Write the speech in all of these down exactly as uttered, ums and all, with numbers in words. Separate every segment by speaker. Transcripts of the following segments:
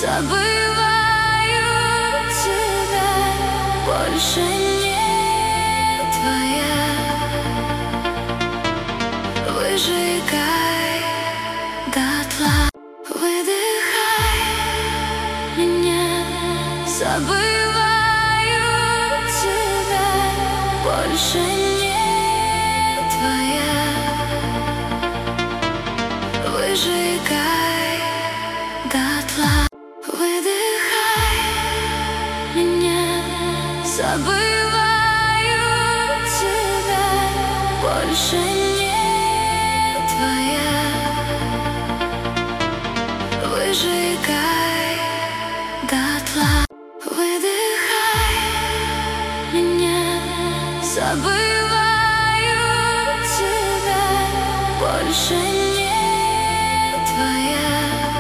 Speaker 1: забываю тебя, больше не твоя. Выжигай дотла, выдыхай меня, забываю тебя, больше не твоя. Выжигай дотла, выдыхай меня, забываю тебя, больше не твоя. Выжигай дотла, выдыхай меня, забываю тебя, больше не твоя.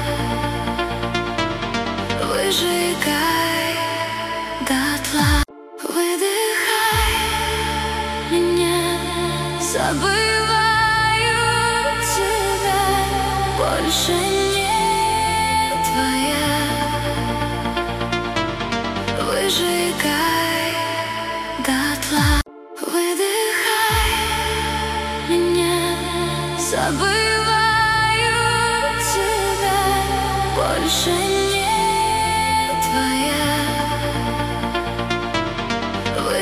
Speaker 1: Выжигай дотла, выдыхай меня, забываю тебя, больше не твоя. Выжигай дотла, выдыхай меня, забываю тебя, больше не